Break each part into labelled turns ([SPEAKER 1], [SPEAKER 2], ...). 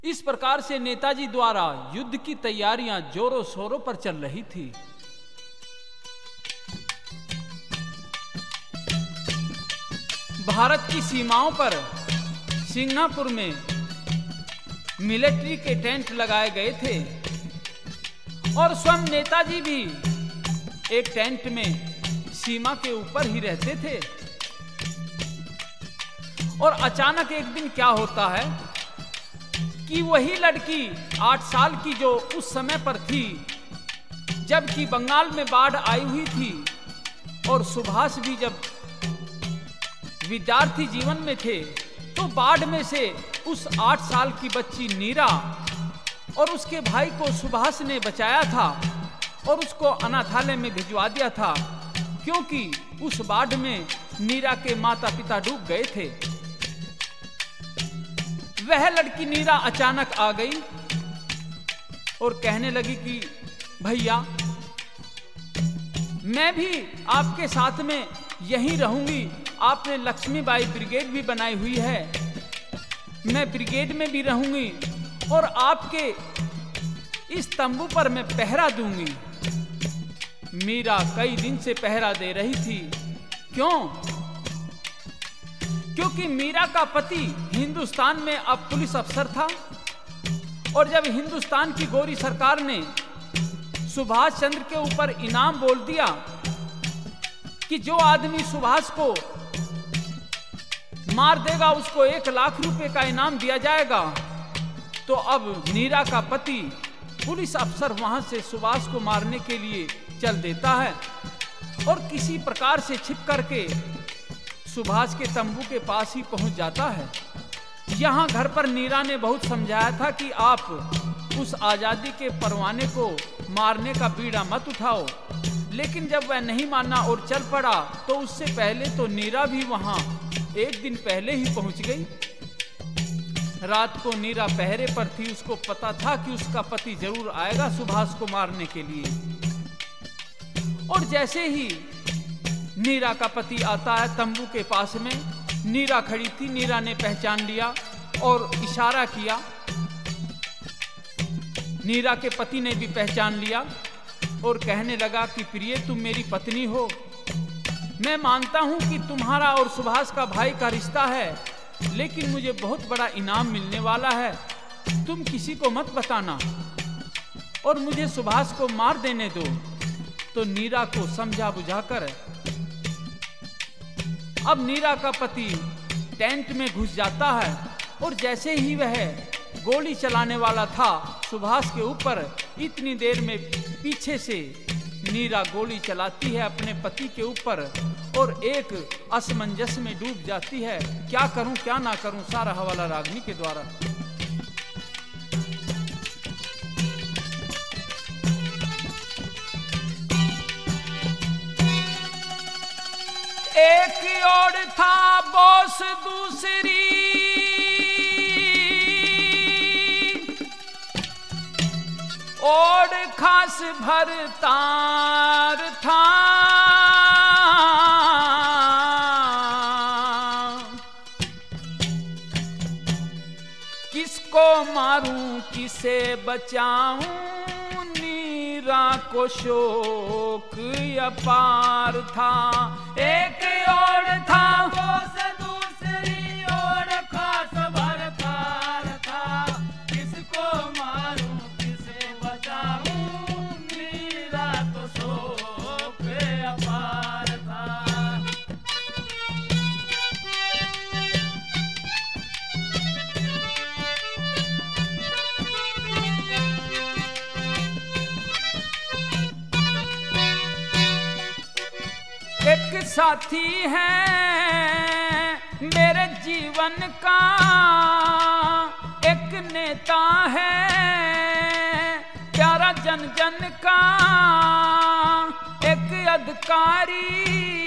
[SPEAKER 1] इस प्रकार से नेताजी द्वारा युद्ध की तैयारियां जोरों शोरों पर चल रही थी। भारत की सीमाओं पर सिंगापुर में मिलिट्री के टेंट लगाए गए थे और स्वयं नेताजी भी एक टेंट में सीमा के ऊपर ही रहते थे। और अचानक एक दिन क्या होता है कि वही लड़की 8 साल की जो उस समय पर थी, जबकि बंगाल में बाढ़ आई हुई थी और सुभाष भी जब विद्यार्थी जीवन में थे, तो बाढ़ में से उस 8 साल की बच्ची नीरा और उसके भाई को सुभाष ने बचाया था और उसको अनाथालय में भिजवा दिया था, क्योंकि उस बाढ़ में नीरा के माता पिता डूब गए थे। वह लड़की नीरा अचानक आ गई और कहने लगी कि भैया, मैं भी आपके साथ में यहीं रहूंगी। आपने लक्ष्मीबाई ब्रिगेड भी बनाई हुई है, मैं ब्रिगेड में भी रहूंगी और आपके इस तंबू पर मैं पहरा दूंगी। मीरा कई दिन से पहरा दे रही थी। क्यों? क्योंकि मीरा का पति हिंदुस्तान में अब पुलिस अफसर था और जब हिंदुस्तान की गोरी सरकार ने सुभाष चंद्र के ऊपर इनाम बोल दिया कि जो आदमी सुभाष को मार देगा उसको 1 लाख रुपए का इनाम दिया जाएगा, तो अब नीरा का पति पुलिस अफसर वहां से सुभाष को मारने के लिए चल देता है और किसी प्रकार से छिप करके सुभाष के तंबू के पास ही पहुंच जाता है। यहाँ घर पर नीरा ने बहुत समझाया था कि आप उस आजादी के परवाने को मारने का बीड़ा मत उठाओ, लेकिन जब वह नहीं माना और चल पड़ा, तो उससे पहले तो नीरा भी वहां 1 दिन पहले ही पहुंच गई। रात को नीरा पहरे पर थी, उसको पता था कि उसका पति जरूर आएगा सुभाष को मारने के लिए। और जैसे ही नीरा का पति आता है तंबू के पास में, नीरा खड़ी थी, नीरा ने पहचान लिया और इशारा किया। नीरा के पति ने भी पहचान लिया और कहने लगा कि प्रिय, तुम मेरी पत्नी हो। मैं मानता हूं कि तुम्हारा और सुभाष का भाई का रिश्ता है, लेकिन मुझे बहुत बड़ा इनाम मिलने वाला है। तुम किसी को मत बताना और मुझे सुभाष को मार देने दो। तो नीरा को समझा बुझाकर अब नीरा का पति टेंट में घुस जाता है और जैसे ही वह गोली चलाने वाला था सुभाष के ऊपर, इतनी देर में पीछे से नीरा गोली चलाती है अपने पति के ऊपर और एक असमंजस में डूब जाती है। क्या करूं क्या ना करूं, सारा हवाला रागनी के द्वारा। एक ओर था बोस, दूसरी ओर खास भरतार था। किसको मारूं किसे बचाऊं, नीरा को शोक अपार था। एक ओर था बोस, दूसरी ओर खास भरतार था। किसको मारूं किसे बचाऊं, नीरा को शोक अपार था। एक साथी है मेरे जीवन का, एक नेता है प्यारा जन जन का, एक अधिकारी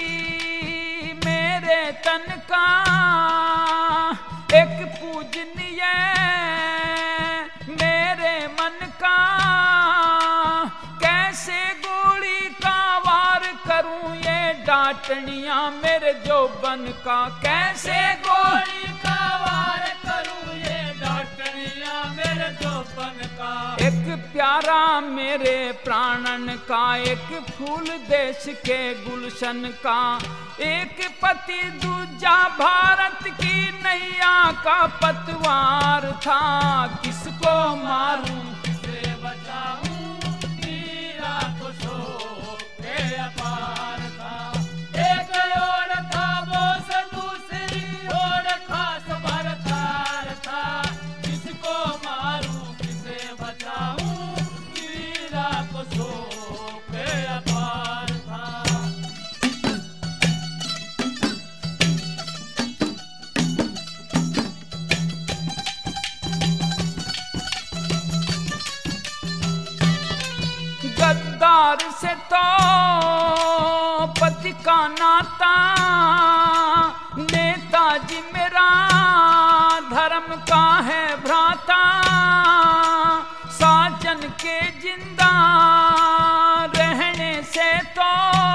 [SPEAKER 1] मेरे तन का, एक पूजनीय मेरे मन का। कैसे गोली का वार करूं ये डांटनिया मेरे जोबन का। कैसे गोली का वार करूं ये डांटनिया मेरे एक प्यारा मेरे प्राणन का, एक फूल देश के गुलशन का, एक पति दूजा भारत की नैया का पतवार था। किसको मारूं किसे बचाऊं, मीरा को शोके अपार था। एक ओर था बोस, दूसरी ओर खास भरतार था। किसको मारूं किसे बचाऊं, मीरा को शोके अपार था। गद्दार से तो पति का नाता, नेताजी मेरा धर्म का है भ्राता। साजन के जिंदा रहने से तो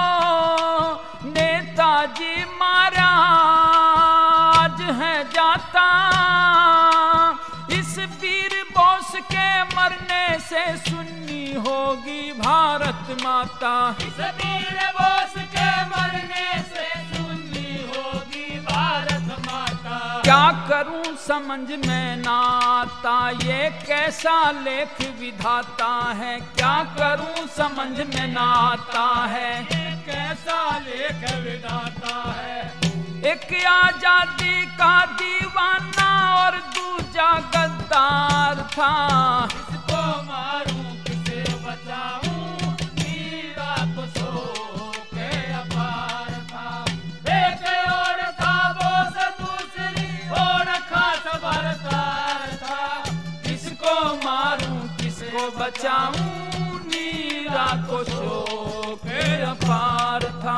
[SPEAKER 1] नेताजी मारा आज है जाता। इस वीर बोस के मरने से सुन्नी होगी भारत माता। इस वीर बोस के मरने से सुन्नी होगी भारत माता। क्या करूं समझ में ना आता, ये कैसा लेख विधाता है। क्या करूं समझ में ना आता है, ये कैसा लेख विधाता है। एक आजादी का दीवाना और दूजा गद्दार था। किसको मारूं किसे बचाऊं, मीरा को शोके अपार था। एक ओर था बोस, दूसरी ओर खास भरतार था। किसको मारूं किसको बचाऊं, मीरा को शोके अपार था।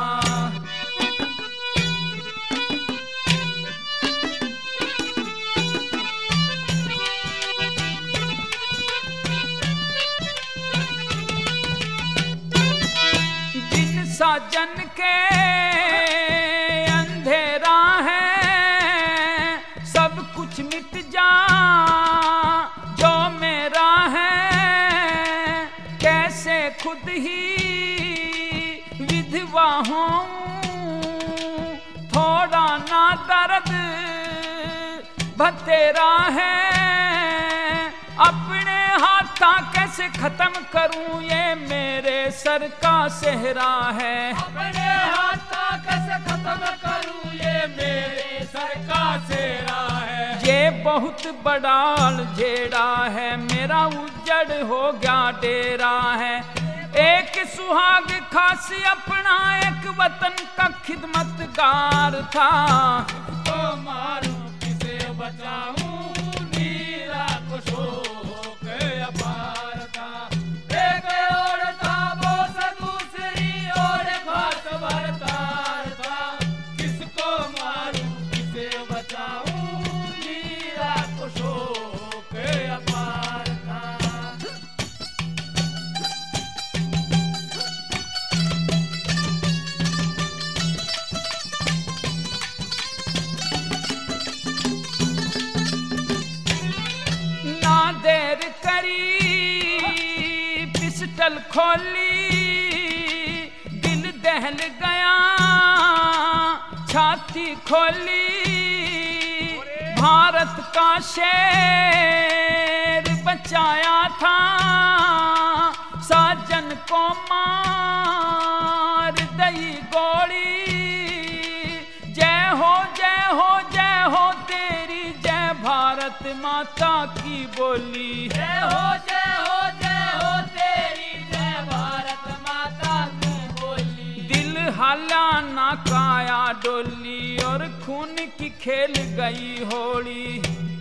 [SPEAKER 1] साजन के अंधेरा है, सब कुछ मिट जा जो मेरा है। कैसे खुद ही विधवा हूँ, थोड़ा ना दर्द भतेरा है। अपने हाथा कैसे खत्म करूं, ये मेरे सर का सेहरा है। अपने हाथा कैसे खत्म करूं, ये मेरे सर का सेहरा है। ये बहुत बड़ा अलझेड़ा है, मेरा उजड़ हो गया डेरा है। एक सुहाग खासी अपना, एक वतन का खिदमतगार था। तो मारूं किसे बचाऊं, मीरा को शोके अपार था। एक ओर था बोस, दूसरी ओर खास भरतार था। किसको मारूं किसे बचाऊं, मीरा को शोके अपार था। देर करी पिस्टल खोली, दिल दहल गया छाती खोली। भारत का शेर बचाया था, साजन को मार दई गोली। जय हो जय हो जय हो तेरी, जय भारत माता की बोली। जय हो तेरी, जय भारत माता की बोली। दिल हाला ना काया डोली, और खून की खेल गई होली।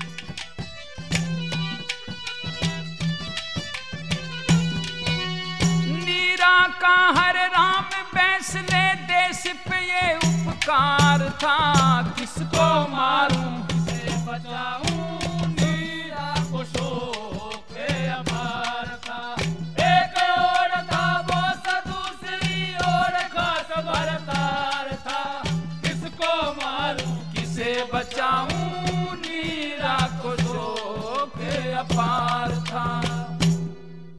[SPEAKER 1] नीरा का हर राम बैसले देश पे ये उपकार था। किसको मारूं